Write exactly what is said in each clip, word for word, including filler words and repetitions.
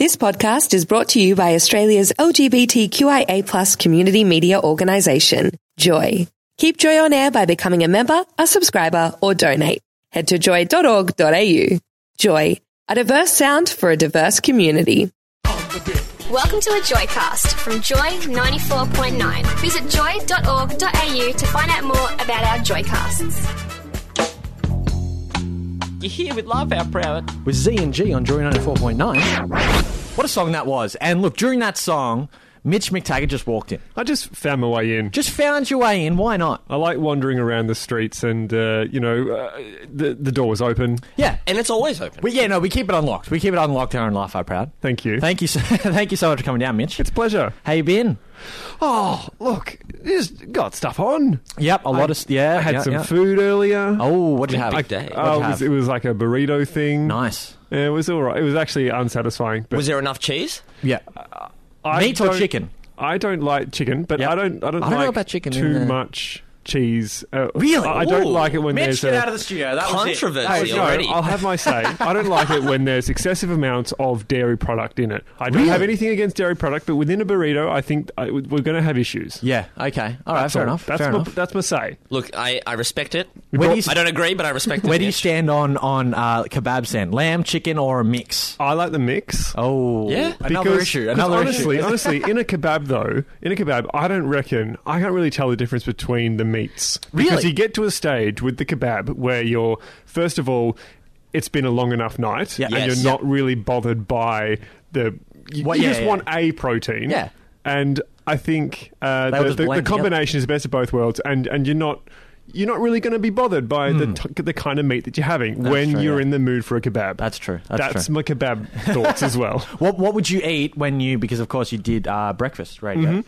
This podcast is brought to you by Australia's L G B T Q I A plus community media organisation, Joy. Keep Joy on air by becoming a member, a subscriber, or donate. Head to joy dot org dot a u. Joy, a diverse sound for a diverse community. Welcome to a Joycast from Joy ninety-four point nine. Visit joy dot org dot a u to find out more about our Joycasts. You're here with Laugh Out Proud. With Z and G on Joy ninety-four point nine. What a song that was. And look, during that song, Mitch McTaggart just walked in. I just found my way in. Just found your way in. Why not? I like wandering around the streets and, uh, you know, uh, the, the door was open. Yeah. And it's always open. We, yeah, no, we keep it unlocked. We keep it unlocked here on Laugh Out Proud. Thank you. Thank you so, thank you so much for coming down, Mitch. It's a pleasure. How you been? Oh, look, just got stuff on. Yep, a lot I, of... Yeah, I had yeah, some yeah. food earlier. Oh, what did you have? Big day. What'd Oh, you it, was, have? it was like a burrito thing. Nice. Yeah, it was all right. It was actually unsatisfying. But Was there enough cheese? Yeah. I Meat or don't- chicken? I don't like chicken, but Yep. I don't. I don't, I don't know like about chicken too in the- much cheese. Uh, Really? I, I don't Ooh. like it when Mitch, there's get a, out of the studio. That was it. Controversy Hey, no, already. I'll have my say. I don't like it when there's excessive amounts of dairy product in it. I don't Really? have anything against dairy product, but within a burrito, I think I, we're going to have issues. Yeah, okay. All right, That's fair all. enough. That's fair my, enough. That's my say. Look, I, I respect it. Where do you, I don't agree, but I respect it. where do you Mitch. stand on, on uh, kebab stand? Lamb, chicken, or a mix? I like the mix. Oh, Yeah? another Because- issue. because Another honestly, issue. honestly, in a kebab though, in a kebab, I don't reckon I can't really tell the difference between the meats because Really? you get to a stage with the kebab where you're first of all, it's been a long enough night, Yeah. and Yes. you're not really bothered by the. You, What- you yeah, just yeah. want a protein, Yeah. and I think uh, They will the, just the, the blend together. combination is the best of both worlds, and and you're not. You're not really going to be bothered by the t- the kind of meat that you're having when true, you're yeah. in the mood for a kebab. That's true. That's, That's true. my kebab thoughts as well. What What would you eat when you? Because of course you did uh, breakfast radio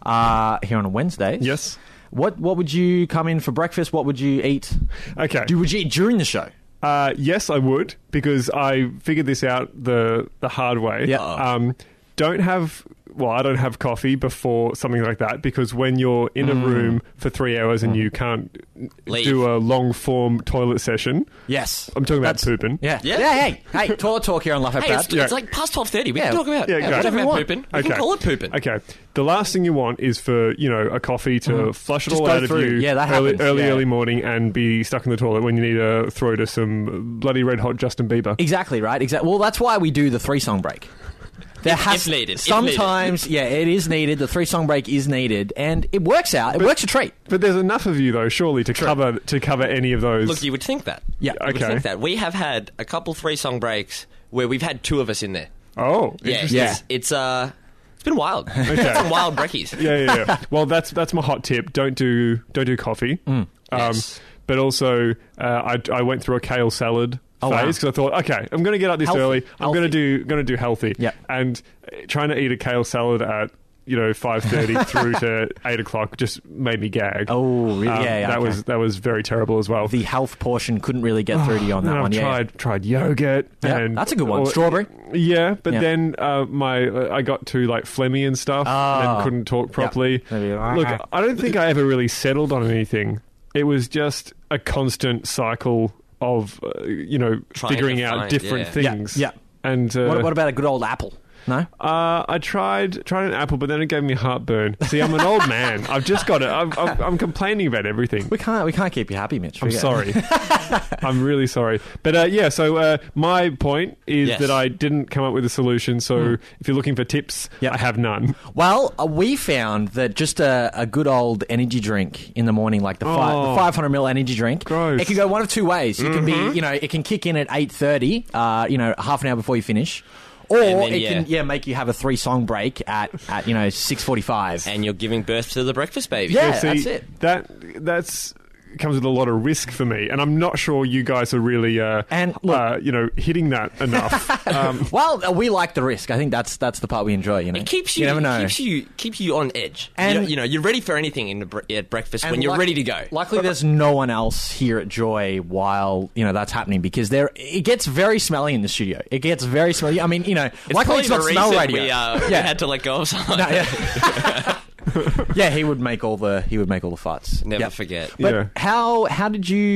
Uh, here on a Wednesday. Mm-hmm, Yes. What What would you come in for breakfast? What would you eat? Okay. Do would you eat during the show? Uh, yes, I would, because I figured this out the the hard way. Yeah. Um, don't have well, I don't have coffee before something like that, because when you're in a Mm. room for three hours and you can't Leave. do a long form toilet session, Yes, I'm talking about That's- pooping. Yeah. Yeah. yeah. Hey, hey, toilet talk here on Laugh Out Hey, Proud. it's, Yeah. it's like past twelve thirty. We Yeah. can talk about, Yeah, yeah, go. we can talk Whatever you about want. pooping. We Okay. can call it pooping. Okay. The last thing you want is for, you know, a coffee to flush it Just all go out of through. you Yeah, that early, happens. early, Yeah. early morning and be stuck in the toilet when you need a throw to some bloody red hot Justin Bieber. Exactly right. Exactly. Well, that's why we do the three song break. There If- has if needed, if sometimes, yeah, it is needed. The three song break is needed, and it works out. It works a treat. But there's enough of you, though, surely, to cover to cover any of those. Look, you would think that. Yeah. You would Okay. think that. We have had a couple three-song breaks where we've had two of us in there. Oh, Yeah, interesting. Yeah. It's, it's, uh, it's been wild. Okay. Some wild brekkies. Yeah, yeah, yeah. Well, that's that's my hot tip. Don't do don't do coffee. Um, Yes. But also, uh, I, I went through a kale salad Oh, wow. phase because I thought, okay, I'm going to get up this Healthy. early. I'm going to Healthy. do going to do healthy. Yep. And uh, trying to eat a kale salad at you know five thirty through to eight o'clock just made me gag. Oh, really? Um, yeah, yeah, that okay. was that was very terrible as well. The health portion couldn't really get through to you on that And one. I've Yeah, tried tried yogurt. Yeah, and that's a good one. Strawberry? Yeah, but Yeah. then uh, my uh, I got to like phlegmy and stuff, Ah. and then couldn't talk properly. Maybe, uh, Look, uh. I don't think I ever really settled on anything. It was just a constant cycle of uh, you know Trying figuring to out find- different yeah. things. Yeah, And uh, What, what about a good old apple? No. uh, I tried tried an apple, but then it gave me heartburn. See, I'm an old man. I've just got it. I'm, I'm, I'm complaining about everything. We can't. We can't keep you happy, Mitch. I'm Forget- sorry. I'm really sorry. But uh, yeah, so uh, my point is Yes. that I didn't come up with a solution. So if you're looking for tips, Yep. I have none. Well, uh, we found that just a, a good old energy drink in the morning, like the, fi- Oh. the five hundred ml energy drink, Gross. it can go one of two ways. You can be, you know, it can kick in at eight thirty, uh, you know, half an hour before you finish, or And then, it yeah. can, yeah, make you have a three song break at, at you know, six forty-five. And you're giving birth to the breakfast baby. Yeah. See, that's it. That that's comes with a lot of risk for me, and I'm not sure you guys are really, uh, And look- uh, you know, hitting that enough. um, Well, uh, we like the risk. I think that's that's the part we enjoy. You know, It keeps you, You never it know. keeps you, keeps you on edge. And- you, know, you know, you're ready for anything in the bre- at breakfast And when you're luck- ready to go. Luckily, there's no one else here at Joy while you know that's happening because there it gets very smelly in the studio. It gets very smelly. I mean, you know, It's luckily it's not probably the smell reason radio. We, uh, we yeah, had to let go of someone. No, yeah. yeah, he would make all the he would make all the farts. Never Yep. forget. But Yeah. how how did you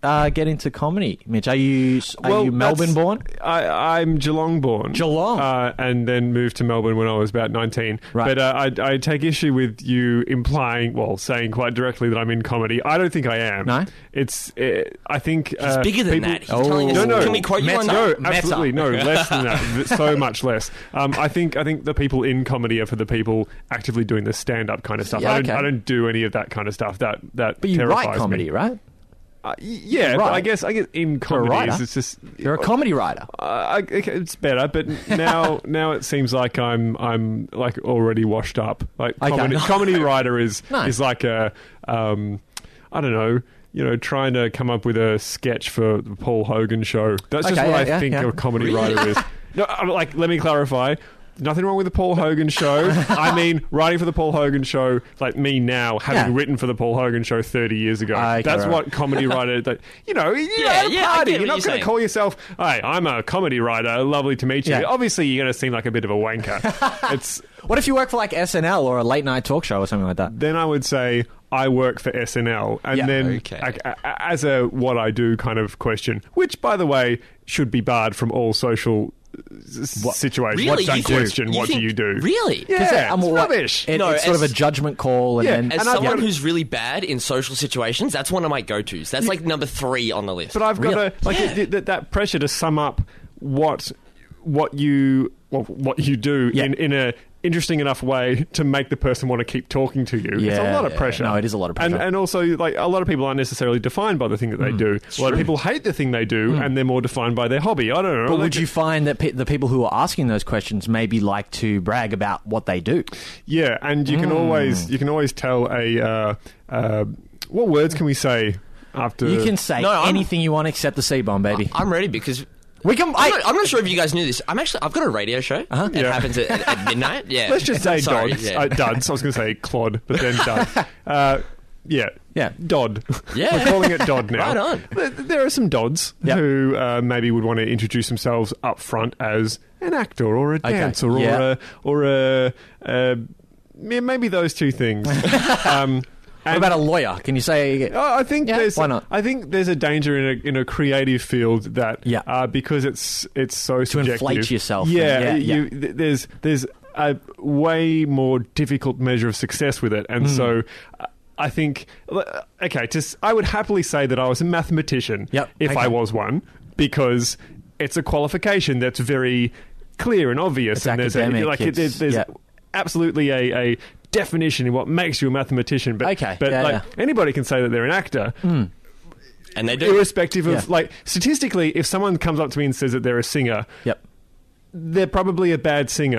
uh, get into comedy, Mitch? Are you are Well, you Melbourne that's- born? I, I'm Geelong born. Geelong. Uh, and then moved to Melbourne when I was about nineteen. Right. But uh, I, I take issue with you implying, well, saying quite directly that I'm in comedy. I don't think I am. No? It's, uh, I think... He's uh, bigger than people- that. He's telling us. No, no. Can we quote you on Meta. that? No, absolutely no, less than that. So much less. Um, I think I think the people in comedy are for the people actively doing the stand-up kind of stuff. Yeah, I don't okay. I don't do any of that kind of stuff. That that But you terrifies write comedy, me. right? Uh, y- yeah, but Right. I guess I guess in You're a comedy writer. it's just You're a comedy writer. uh, I, okay, it's better, but now now it seems like I'm I'm like already washed up. Like Okay. comedy, comedy writer is No. is like a um, I don't know. You know, trying to come up with a sketch for the Paul Hogan show. That's just Okay, what yeah, I think yeah, yeah. a comedy Really? writer is. No, I'm like, let me clarify. Nothing wrong with the Paul Hogan show. I mean, writing for the Paul Hogan show, like me now, having Yeah. written for the Paul Hogan show thirty years ago. Okay, That's right. what comedy writer. That you know, you Yeah, know, at a yeah, I party, get you're what not you're going saying. to call yourself, "Hey, I'm a comedy writer. Lovely to meet you." Yeah. Obviously, you're going to seem like a bit of a wanker. It's What if you work for like S N L or a late night talk show or something like that? then I would say I work for S N L, and Yeah. then Okay. a- a- as a what I do kind of question, which by the way should be barred from all social s- What- situations. Really? What's that You think- question? you what think- do you do? Really? Yeah, Because, um, it's what- rubbish. It, No, it's sort of a as- judgment call, and Yeah, then As And I've someone got- who's really bad in social situations, that's one of my go-tos. That's like number three on the list. But I've got Really? to like Yeah. it, that, that pressure to sum up what what you well, what you do Yeah. in, in a interesting enough way to make the person want to keep talking to you. It's a Yeah, lot of yeah. pressure. No, it is a lot of pressure. And, and also, like a lot of people aren't necessarily defined by the thing that they do. A lot of people hate the thing they do, and they're more defined by their hobby. I don't know. But Like, would you find that pe- the people who are asking those questions maybe like to brag about what they do? Yeah, and you can Hmm. always you can always tell a uh, uh, what words can we say after You can say No, I'm- anything you want except the C-bomb, baby. I'm ready because we can. I'm, I, not, I'm not sure if you guys knew this. I'm actually I've got a radio show. Uh-huh. It Yeah. happens at, at, at midnight. Yeah. Let's just say Sorry, Dods. yeah. Uh, duds. I was going to say Clod, but then Dud. Uh, yeah. Yeah. Dodd. Yeah. We're calling it Dodd now. Right on. There, there are some Dods Yep. who uh, maybe would want to introduce themselves up front as an actor or a Okay. dancer Yeah. or a or a uh, yeah, maybe those two things. um, what and- about a lawyer? Can you say? Oh, I think Yeah, there's. why not? I think there's a danger in a in a creative field that Yeah. uh, because it's it's so subjective. inflate yourself. Yeah, Yeah, you, yeah. th- there's there's a way more difficult measure of success with it, Hmm. and so. Uh, I think okay. Just I would happily say that I was a mathematician Yep, if okay. I was one because it's a qualification that's very clear and obvious, It's and there's academic, a, like it- it's- there's, there's yeah. absolutely a, a definition in what makes you a mathematician. But Okay, but yeah, like yeah. anybody can say that they're an actor. and they do. Irrespective of Yeah. like statistically, if someone comes up to me and says that they're a singer, Yep. they're probably a bad singer.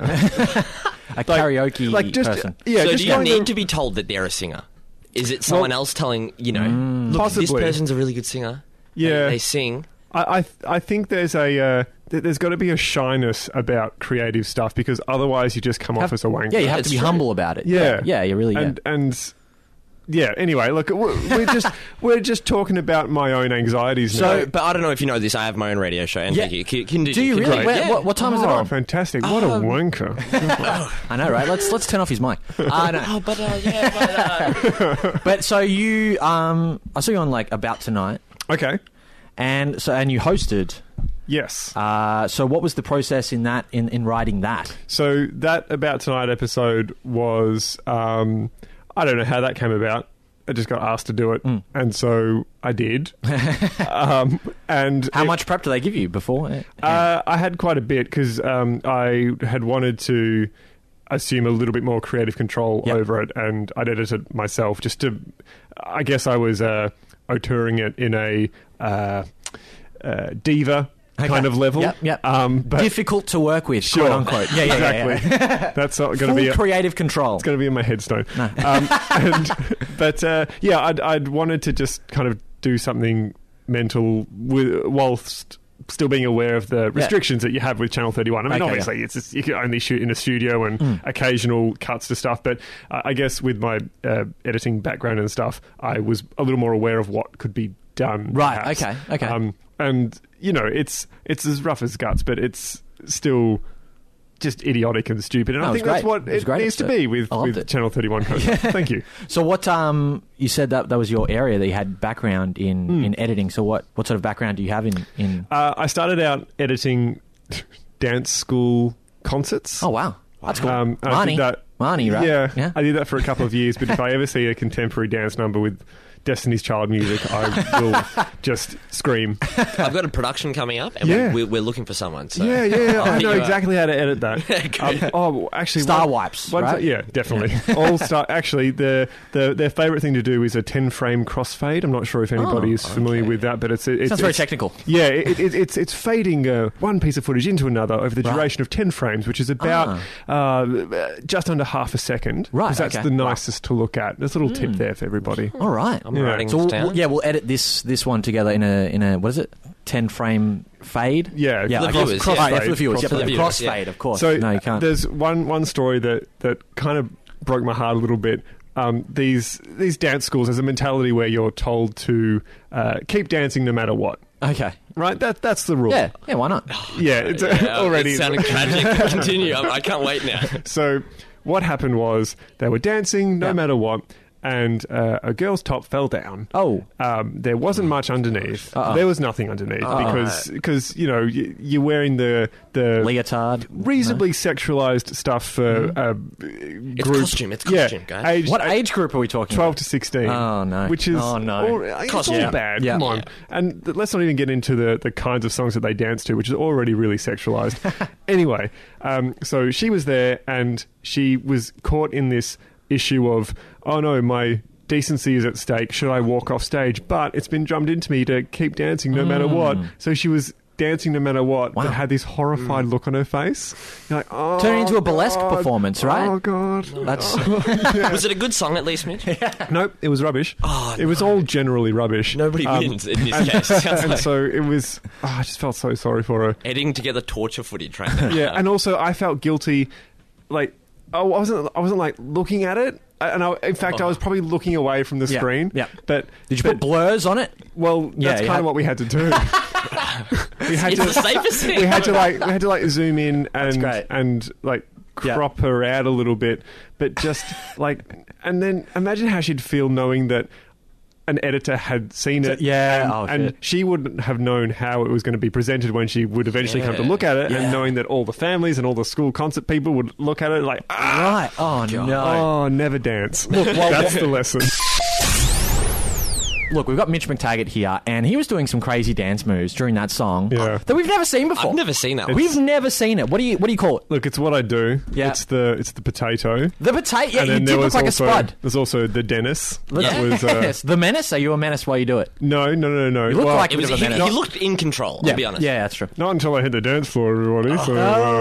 A karaoke like just person. yeah, so just do you going need to- to be told that they're a singer? Is it someone Well- else telling you know? Mm. Look, this Possibly. person's a really good singer. They- Yeah. they, sing. I, I I think there's a uh, th- there's got to be a shyness about creative stuff because otherwise you just come off Have- as a wanker. Yeah, you have It's to be true. humble about it. Yeah, Yeah, you really. and yeah. and yeah. Anyway, look, we're, we're just we're just talking about my own anxieties now. So, but I don't know if you know this. I have my own radio show, and Yeah. thank you. Can, can, Do you can- really? can- Where- yeah. what, what time is it Oh, on? fantastic! What a wanker! I know, right? Let's let's turn off his mic. I know. Oh, but uh, yeah, but, uh, But so you, um, I saw you on like About Tonight, Okay. and so and you hosted. Yes. Uh, so what was the process in that in, in writing that? So that About Tonight episode was, um, I don't know how that came about. I just got asked to do it, Mm. and so I did. um, and How it- much prep do they give you before? Uh, I had quite a bit because um, I had wanted to assume a little bit more creative control Yep. over it, and I'd edit it myself just to. I guess I was uh, auteuring it in a uh, uh, diva. Okay. Kind of level, Yep, yep. Um, but Difficult to work with, Sure. quote unquote. Yeah, yeah, exactly. yeah. yeah. That's not going to Full be. A, creative control. It's going to be in my headstone. Um, and, but uh, yeah, I'd, I'd wanted to just kind of do something mental with, whilst still being aware of the restrictions that you have with Channel thirty-one. I mean, Okay, obviously, it's just, you can only shoot in a studio and occasional cuts to stuff. But uh, I guess with my uh, editing background and stuff, I was a little more aware of what could be done. Right, perhaps. okay, okay. Um, and you know, it's it's as rough as guts, but it's still just idiotic and stupid. And No, I it was think that's great. what It was it great needs to episode. be with, I loved with it. Channel thirty-one content. Thank you. So what? Um, you said that that was your area that you had background in, Hmm. in editing. So what? What sort of background do you have in? in Uh, I started out editing dance school concerts. oh wow, that's cool. Um, and I Marnie, did that- Marnie, right? Yeah, yeah. I did that for a couple of years. But if I ever see a contemporary dance number with Destiny's Child music, I will just scream. I've got a production coming up, and Yeah. we, we're looking for someone. So Yeah, yeah, yeah. I'll I hit know you up. exactly how to edit that. um, oh, actually, Star one- wipes, one- right? Yeah, definitely. All star. Actually, the, the their favourite thing to do is a ten frame crossfade. I'm not sure if anybody Oh, is familiar okay. with that, but it's it's Sounds very it's- technical. Yeah, it, it, it's it's fading uh, one piece of footage into another over the Right. duration of ten frames, which is about uh, just under half a second. Right, 'Cause that's okay. the nicest to look at. There's a little tip there for everybody. All right. I'm Yeah. writing So this we'll, down. we'll- yeah, we'll edit this this one together in a in a what is it? Ten frame fade. Yeah, yeah, For the cross, viewers, cross yeah. fade. Yeah, for the viewers. Cross Yeah, for the fade. cross Yeah. fade, of course. So no, you can't. there's one one story that, that kind of broke my heart a little bit. Um, these these dance schools, there's a mentality where you're told to uh, keep dancing no matter what. Okay. Right, that that's the rule. Yeah, yeah. Why not? yeah, it's uh, Yeah, already. It's sounding tragic. Continue. I, I can't wait now. So what happened was they were dancing no Yeah. matter what, and uh, a girl's top fell down. Oh. Um, there wasn't much underneath. Uh-uh. There was nothing underneath Uh-uh. because because you know you, you're wearing the the Leotard. reasonably sexualized stuff for a It's group. costume. It's costume, yeah, guys. Age, What age group are we talking twelve about? to sixteen. Oh, no. Which is Oh, no. all, it's Costume. all Yeah. bad. Yeah. Come on. Yeah. And th- let's not even get into the, the kinds of songs that they dance to, which is already really sexualized. Anyway, um, so she was there and she was caught in this issue of, oh no, my decency is at stake. Should I walk off stage? But it's been drummed into me to keep dancing no matter what. So she was dancing no matter what, Wow. but had this horrified look on her face. You're like, oh, Turn it into a burlesque God. performance, right? Oh god. That's Was it a good song at least, Mitch? Nope, it was rubbish. Oh, it was all generally rubbish. Nobody Um, wins in this case. Sounds and like so it was. Oh, I just felt so sorry for her. editing together torture footage right now. Yeah, and also I felt guilty. Like I wasn't. I wasn't like looking at it. And I, in fact, I was probably looking away from the Yeah, screen. yeah. But Did you but, put blurs on it? Well, Yeah, that's you kind had- of what we had to do. we had It's to. the safest thing. We had to like. We had to like zoom in and great. and like Yeah. crop her out a little bit, but just like. And then imagine how she'd feel knowing that an editor had seen it. yeah, and, oh, and shit. she wouldn't have known how it was going to be presented when she would eventually come to Yeah. look at it, Yeah. and knowing that all the families and all the school concert people would look at it like, ah, Right. Oh, no. oh, never dance. well, That's the lesson. Look, we've got Mitch McTaggart here, and he was doing some crazy dance moves during that song Yeah. that we've never seen before. I've never seen that. one. We've never seen it. What do you What do you call it? Look, it's what I do. Yeah. It's the it's the potato. The potato. Yeah, and you then did there look was like also, a spud. There's also the Dennis. Let's- That was, uh, yes, the menace. Are you a menace while you do it? no, no, no, no. You look well, like It was, Bit of a he, menace. he looked in control, yeah, I'll be honest. yeah, that's true. not until I hit the dance floor, everybody. So, uh,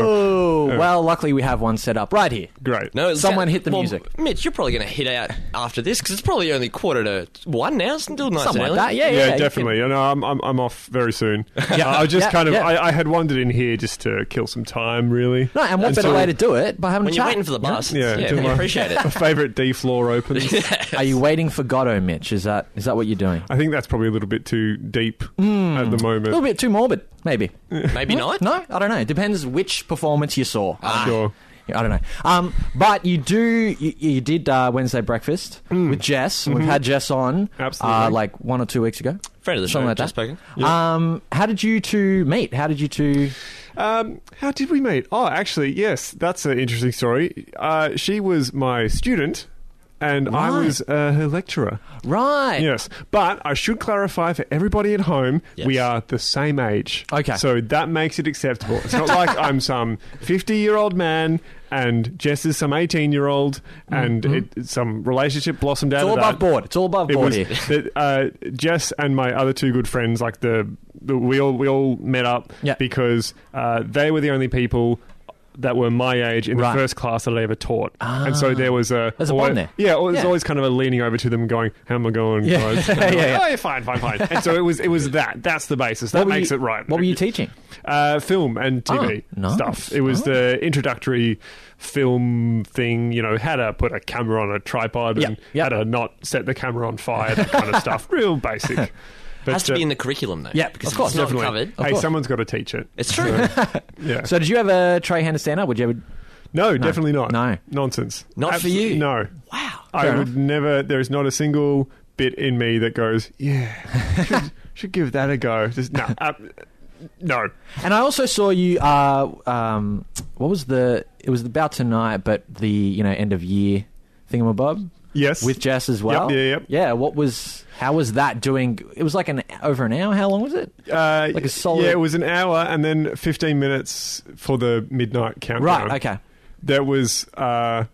Oh, yeah. well, luckily we have one set up right here. great. No, it Someone sound- hit the well, music. Mitch, you're probably going to hit out after this because it's probably only quarter to one now. Still nice Something and like early. that. Yeah, yeah, Yeah, you definitely. You know, I'm, I'm I'm off very soon. Yeah. Uh, I just Yeah, kind of yeah. I, I had wandered in here just to kill some time, really. No, and what And better so- way to do it by having When a you're chat? waiting for the bus, Yeah, yeah, do we my- appreciate My it. favourite D floor opens. Are you waiting for Godot, Mitch? Is that is that what you're doing? I think that's probably a little bit too deep at the A little moment. bit too morbid, maybe. Maybe not. No, I don't know. It depends which performance you saw. Sure. Yeah, I don't know. Um, but you do, you, you did uh, Wednesday breakfast with Jess. We've had Jess on, Absolutely. uh, like one or two weeks ago. Friend of the Something show, like just that. spoken. Um, how did you two meet? How did you two? Um, how did we meet? Oh, actually, yes, that's an interesting story. Uh, she was my student, and I Right. was uh, her lecturer. Right. Yes, but I should clarify for everybody at home, Yes. we are the same age. Okay. So that makes it acceptable. It's not like I'm some fifty-year-old man and Jess is some eighteen-year-old and it, some relationship blossomed out It's all of that. above board. It's all above It board was here. that, uh, Jess and my other two good friends, like the, the we all we all met up Yeah. because uh, they were the only people that were my age in Right. the first class that I ever taught, and so there was a There's a always- bond there. Yeah, well, there's Yeah. always kind of a leaning over to them, and going, "How am I going, Yeah. guys?" And Yeah, they're like, yeah. Oh, you're fine, fine, fine. And so it was it was that. That's the basis. That What were makes you- it right. What were you teaching? Uh, film and T V Oh, nice. stuff. It was Oh. the introductory film thing, you know, how to put a camera on a tripod Yep, and yep. how to not set the camera on fire, that kind of stuff. Real basic. But, Has to uh, be in the curriculum, though. Yeah, because of course, it's not definitely. covered. Of Hey, course. someone's got to teach it. It's true. Yeah. So did you ever try handed stand up? Would you ever? no, definitely not. No. Nonsense. Not for you? No. Wow. I Fair would never. There is not a single bit in me that goes, yeah, should, should give that a go. Just no, uh, no. And I also saw you. Uh, um, what was the? It was about tonight, but the you know end of year thingamabob Yes, with Jess as well. Yep, yeah, yep. Yeah. What was? How was that doing? It was like an over an hour. How long was it? uh, like a solid- Yeah, it was an hour and then fifteen minutes for the midnight countdown. Right. Okay. That was. Uh,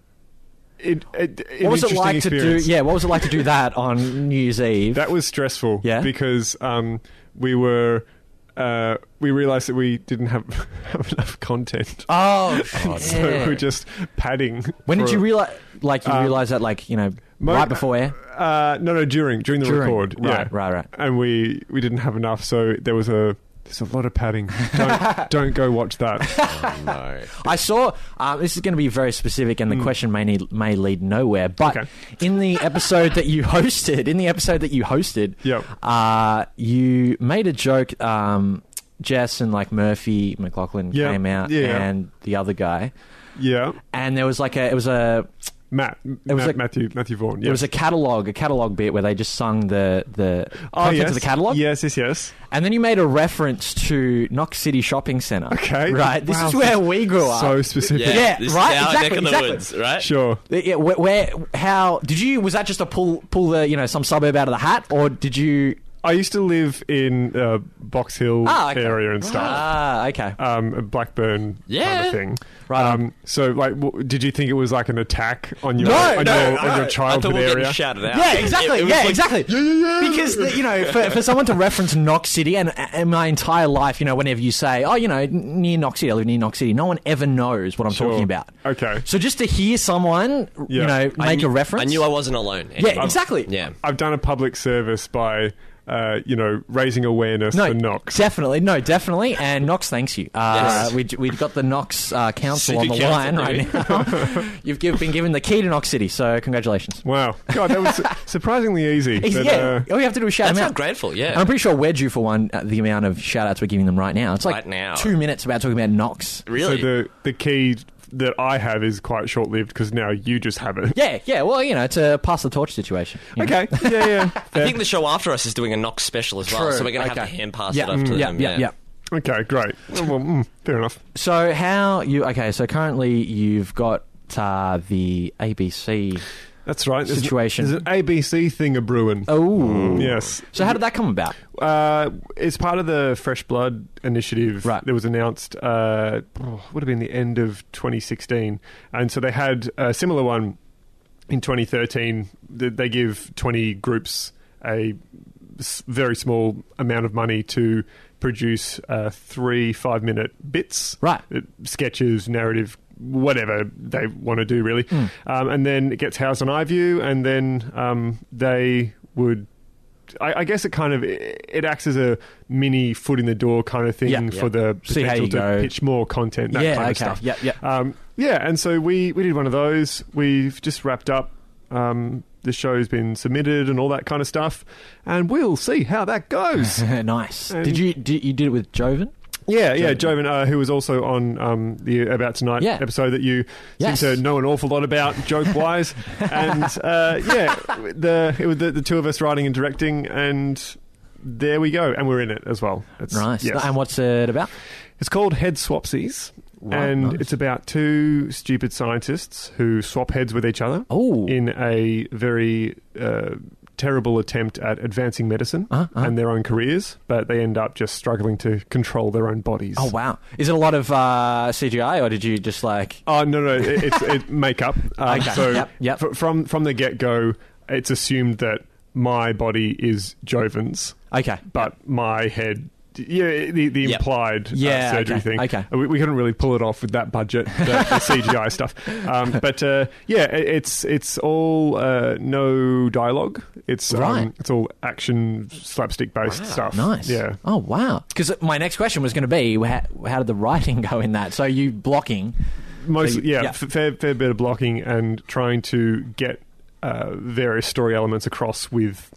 it, it, an What was it interesting like to do? experience. Yeah. What was it like to do that on New Year's Eve? That was stressful. Yeah? because um, we were. Uh, we realised that we didn't have, have enough content. oh. So yeah. we're just padding. When did for- you realize? Like you Um, realize that? Like you know, Mo- right before air. Uh, no, no, during during the During. record. Right, yeah. right, right. And we we didn't have enough, so there was a there's a lot of padding. Don't don't go watch that. Oh, no. I saw. Uh, this is going to be very specific, and the question may need, may lead nowhere. But Okay. in the episode that you hosted, in the episode that you hosted, Yep. uh, you made a joke. Um, Jess and like Murphy McLaughlin Yeah, came out, yeah. and the other guy, Yeah, and there was like a. It was a. Matt. It was Matt like- Matthew Matthew Vaughan. It was a catalog, a catalog bit where they just sung the the oh, contents yes. of the catalog. Yes, yes, yes. And then you made a reference to Knox City Shopping Centre. Okay. Right. This Wow, is where we grew up. So specific. Yeah, Yeah, this right, is our exactly, neck of the exactly. woods, right? Sure. Yeah, where, where, how did you? Was that just a pull, pull the you know some suburb out of the hat, or did you? I used to live in uh, Box Hill Ah, okay. area and stuff. Ah, okay. Um, a Blackburn kind Yeah. of thing. Right on. Um, so, like, w- did you think it was like an attack on your No, on, no, your, no. on your I thought childhood we were getting area? shouted out. Yeah, exactly. It- it was yeah, like- exactly. Because the, you know, for, for someone to reference Knox City, and, and my entire life, you know, whenever you say, "Oh, you know, n- near Knox City, I live near Knox City," no one ever knows what I'm Sure. talking about. Okay. So just to hear someone, you Yeah. know, I make knew- a reference, I knew I wasn't alone. Yeah, exactly. Yeah. I've done a public service by, uh, you know, raising awareness No, for Knox. definitely, no, definitely, and Knox thanks you. Uh, Yes. we we got the Knox uh, Council on the City line Council, right now. You've give, been given the key to Knox City, so congratulations. Wow. God, that was su- surprisingly easy. Easy, but, yeah, uh, all you have to do is shout That's them how out. grateful, yeah. And I'm pretty sure we're due for one. Uh, the amount of shout outs we're giving them right now, it's like Right now. two minutes about talking about Knox. Really? So the, the key that I have is quite short-lived because now you just have it. Yeah, yeah. Well, you know, it's a pass the torch situation. you know. Okay. Yeah, yeah. I think the show after us is doing a Knox special as well, True. so we're going to Okay. have to hand pass Yeah, it off to yeah, them. yeah, yeah. Okay, great. Well, well, mm, fair enough. So how you? Okay, so currently you've got uh, the A B C. That's right. There's an- Situation. There's an A B C thing a brewing. Oh, Yes. So how did that come about? Uh, it's part of the Fresh Blood initiative Right. that was announced, uh, oh, would have been the end of twenty sixteen. And so they had a similar one in twenty thirteen. Th- They give twenty groups a s- very small amount of money to produce uh, three five-minute bits. Right. Uh, sketches, narrative, whatever they want to do, really. Hmm. Um, and then it gets housed on iView, and then um, they would... I, I guess it kind of it acts as a mini foot in the door kind of thing Yeah, for yeah. the See how potential you to go. pitch more content, that Yeah, kind of okay. stuff. Yep, yep. Um, yeah, and so we, we did one of those. We've just wrapped up. Um, the show's been submitted and all that kind of stuff, and we'll see how that goes. Nice. And- did you did, you did it with Joven? Yeah, yeah, Joven. Joven, uh, who was also on um, the About Tonight Yeah. episode that you Yes. seem to know an awful lot about, joke-wise. And, uh, yeah, the, it was the, the two of us writing and directing, and there we go. And we're in it as well. It's, Nice. yes. And what's it about? It's called Head Swapsies, Right, and nice. it's about two stupid scientists who swap heads with each other Oh. in a very... Uh, terrible attempt at advancing medicine Uh-huh, uh-huh. and their own careers, but they end up just struggling to control their own bodies. Oh wow! Is it a lot of uh, C G I, or did you just like? Oh no, no, it, it's it makeup. Um, Okay. So Yep, yep. f- from from the get go, it's assumed that my body is Joven's, Okay, but my head. Yeah, the, the Yep. implied Yeah, uh, surgery okay, thing. okay. We, we couldn't really pull it off with that budget, the, the C G I stuff. Um, but uh, yeah, it, it's it's all uh, no dialogue. It's Right. um, it's all action slapstick based stuff. nice. Yeah. Oh wow! Because my next question was going to be, how, how did the writing go in that? So you blocking? Mostly, So you- yeah, yeah. f- fair fair bit of blocking and trying to get uh, various story elements across with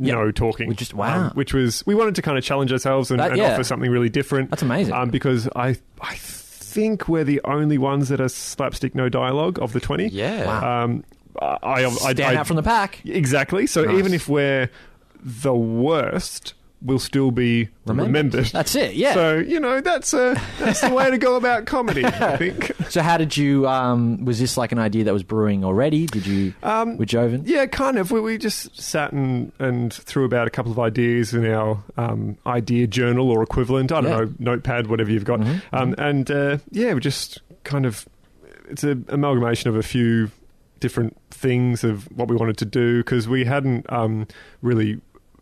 Yep. no talking. We just- wow. Um, which was, we wanted to kind of challenge ourselves and, That- and yeah. offer something really different. That's amazing. Um, because I, I think we're the only ones that are slapstick no dialogue of the twenty. Yeah. Wow. Um, I, I, I, Stand I- out from the pack. Exactly. So Nice. even if we're the worst, we'll still be Remembered. remembered. That's it, yeah. So, you know, that's uh, that's the way to go about comedy, I think. So how did you, um, was this like an idea that was brewing already? Did you, Um, with Joven? Yeah, kind of. We, we just sat and, and threw about a couple of ideas in our um, idea journal or equivalent. I don't Yeah. know, notepad, whatever you've got. Mm-hmm, Um, and, uh, yeah, we just kind of, it's an amalgamation of a few different things of what we wanted to do because we hadn't um, really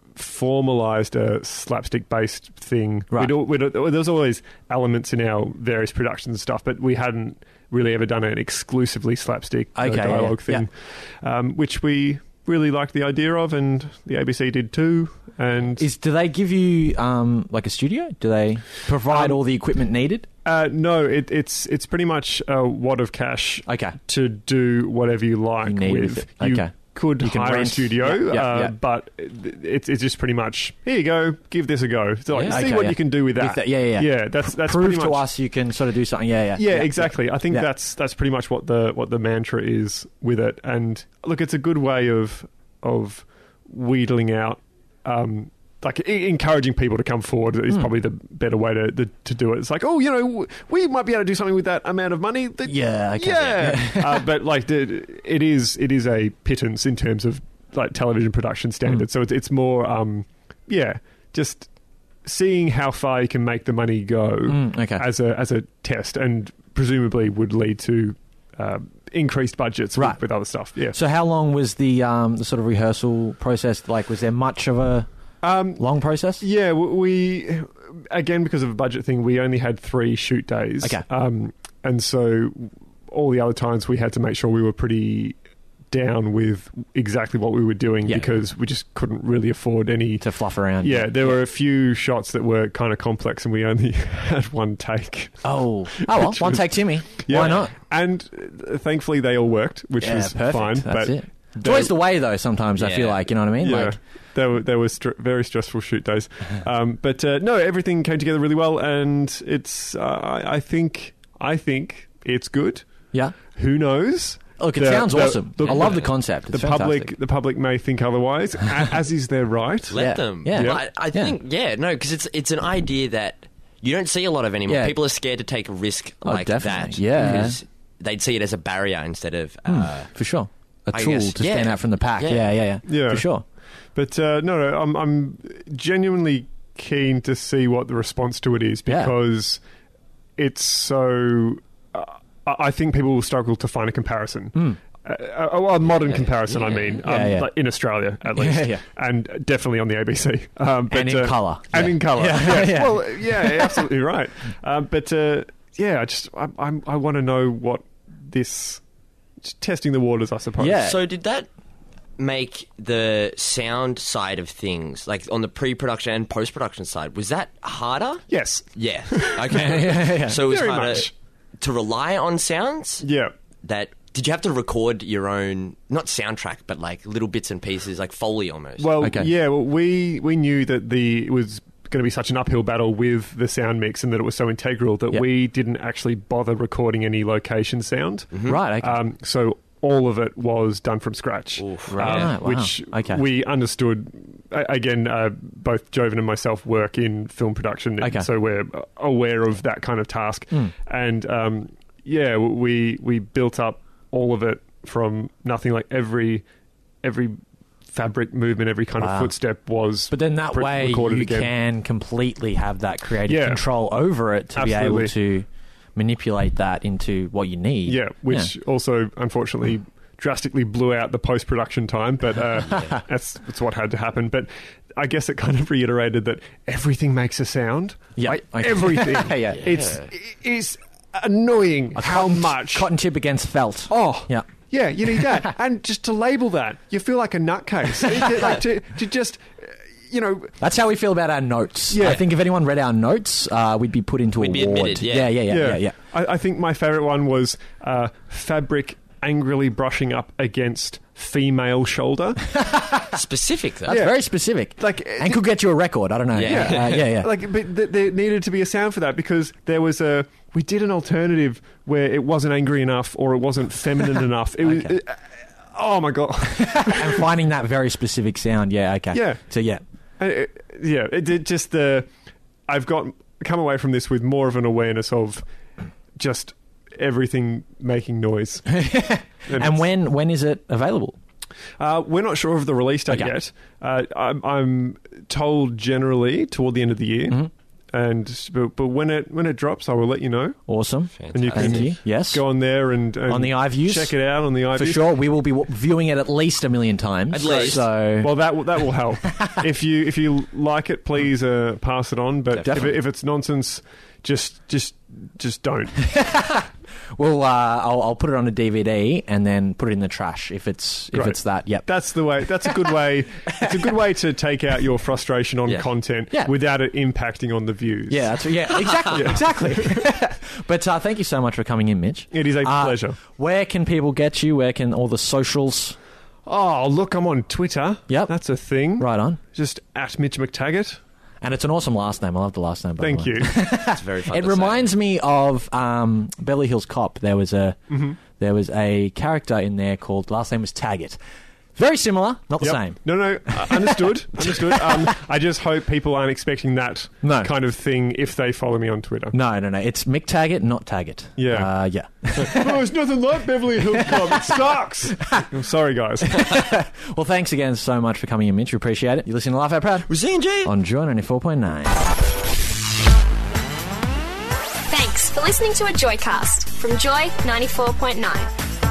formalized a slapstick-based thing. Right. We'd, al- we'd, there was always elements in our various productions and stuff, but we hadn't really ever done an exclusively slapstick uh, Okay, yeah, dialogue yeah. thing, um, which we really liked the idea of, and the A B C did too. And Is do they give you um, like a studio? Do they provide Um, all the equipment needed? uh, no, it, it's it's pretty much a wad of cash Okay. to do whatever you like You need with. with it. You Okay. could You can hire a rent. studio, Yeah, yeah, uh, yeah. but it's it's just pretty much here you go, give this a go. So like, Yeah. see Okay, what yeah. you can do with that. With that, yeah, yeah, yeah. yeah. That's that's Prove pretty to much, us you can sort of do something. Yeah, yeah. Yeah, exactly. I think Yeah. that's that's pretty much what the what the mantra is with it. And look, it's a good way of of wheedling out, um, like e- encouraging people to come forward is Hmm. probably the better way to, to to do it. It's like, oh, you know, w- we might be able to do something with that amount of money. That- Yeah, okay. yeah. uh, but like, the, it is it is a pittance in terms of like television production standards. Hmm. So it's it's more, um, yeah, just seeing how far you can make the money go Mm, okay. as a as a test, and presumably would lead to uh, increased budgets Right. with, with other stuff. Yeah. So how long was the um, the sort of rehearsal process? Like, was there much of a Um, long process? yeah, w- we again because of a budget thing, we only had three shoot days. Okay. Um, and so all the other times we had to make sure we were pretty down with exactly what we were doing Yeah. because we just couldn't really afford any. To fluff around? Yeah, there were a few shots that were kind of complex, and we only had one take. Oh, oh well, Which one was- take Timmy. Yeah. Why not? And uh, thankfully, they all worked, which Yeah, was perfect. fine. That's but it. It's there- always the way, though. Sometimes I feel Yeah. like, you know what I mean? Yeah, Like, there were there were str- very stressful shoot days, um, but uh, no, everything came together really well, and it's uh, I, I think I think it's good. yeah. Who knows? Look, it The- sounds the- awesome. the- I love the concept. The It's public fantastic. the public may think otherwise, a- as is their right. Let Yeah. them. Yeah. Yeah. I, I Yeah. think, yeah, no, because it's it's an idea that you don't see a lot of anymore. Yeah. People are scared to take a risk Oh, like definitely. that. Yeah. Because they'd see it as a barrier instead of. Uh, For sure. A I tool guess, to yeah. stand out from the pack. Yeah. Yeah, yeah, yeah. Yeah. For sure. But uh, no, no, I'm, I'm genuinely keen to see what the response to it is Yeah. because it's so. Uh, I I think people will struggle to find a comparison. A, a, a modern comparison, I mean, um, Yeah, yeah. like in Australia at least, Yeah, yeah. and definitely on the A B C, um, but, And in uh, colour. and Yeah. in colour. Yeah, Yeah, yeah. Well, yeah, absolutely right. Um, but uh, yeah, I just I, I'm, I want to know what this just testing the waters, I suppose. Yeah. So did that make the sound side of things, like on the pre-production and post-production side, was that harder? Yes. Yeah. Okay. Yeah, yeah. So it was Very harder much. to rely on sounds. Yeah. That did you have to record your own, not soundtrack, but like little bits and pieces, like Foley almost? Well, Okay. yeah. Well, we we knew that the it was going to be such an uphill battle with the sound mix, and that it was so integral that Yep. we didn't actually bother recording any location sound. Right, okay. Um, so all of it was done from scratch, Oof. um, Right, wow. which Okay. we understood. A- Again, uh, both Joven and myself work in film production, and Okay. so we're aware of that kind of task. Mm. And um, yeah, we we built up all of it from nothing. Like every every fabric movement, every kind Wow. of footstep was. But then that pre- way recorded you again. can completely have that creative Yeah. control over it to be Absolutely. able to manipulate that into what you need. Yeah, which also unfortunately drastically blew out the post production time, but uh, that's that's what had to happen. But I guess it kind of reiterated that everything makes a sound. Yeah. Like, Okay. everything. Yeah. It's it is annoying how cotton, much. cotton tip against felt. Oh, Yeah. yeah, you need that. And just to label that, you feel like a nutcase. like to, to just, uh, you know, That's how we feel about our notes. Yeah. I think if anyone read our notes, uh, we'd be put into We'd a be ward. admitted, yeah. yeah, yeah, yeah, yeah. yeah. I, I think my favourite one was uh, fabric angrily brushing up against female shoulder. Specific, though. That's Yeah. very specific. Like, and could get you a record. I don't know. Yeah. Uh, yeah, yeah. Like, but th- there needed to be a sound for that because there was a. We did an alternative where it wasn't angry enough or it wasn't feminine enough. It was. Okay. It, oh my god. And finding that very specific sound. Yeah, okay. Yeah. So, yeah. And it- yeah. It did just the. I've got come away from this with more of an awareness of just everything making noise. And it's- when when is it available? Uh, we're not sure of the release date Okay. yet. Uh, I'm, I'm told generally toward the end of the year, Mm-hmm. and but, but when it when it drops, I will let you know. Awesome. And you can Thank you. Yes. go on there and, and On the iViews? check it out on the iViews. For sure. We will be w- viewing it at least a million times. At least. So, Well, that will, that will help. if you if you like it, please uh, pass it on. But if, Definitely. it, if it's nonsense, just just just don't. well, uh, I'll, I'll put it on a D V D and then put it in the trash if it's if Great. it's that. Yep. That's the way. That's a good way. It's a good way to take out your frustration on Yeah. content Yeah. without it impacting on the views. Yeah, that's yeah, exactly, exactly. But uh, thank you so much for coming in, Mitch. It is a Uh, pleasure. Where can people get you? Where can all the socials? Oh, look, I'm on Twitter. Yep. That's a thing. Right on. Just at Mitch McTaggart. And it's an awesome last name. I love the last name. By Thank the way. you. It's very fun It to reminds say. me of um, Beverly Hills Cop. There was a Mm-hmm. there was a character in there called last name was Taggart. Very similar, not the Yep. same. No, no, uh, understood. understood. Um, I just hope people aren't expecting that No. kind of thing if they follow me on Twitter. No, no, no. It's Mick Taggart, not Taggart. Yeah. uh, yeah. Oh, it's nothing like Beverly Hills Cop. It sucks. I'm sorry, guys. Well, thanks again so much for coming in, Mitch. We appreciate it. You listen to Laugh Out Proud Rosine G. on Joy ninety-four point nine. Thanks for listening to a Joycast from Joy ninety-four point nine.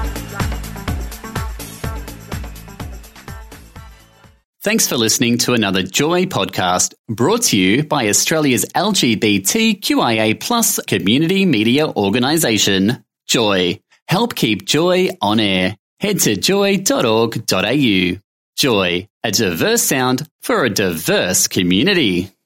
Thanks for listening to another Joy podcast brought to you by Australia's L G B T Q I A plus community media organisation, Joy. Help keep Joy on air. Head to joy dot org dot a u. Joy, a diverse sound for a diverse community.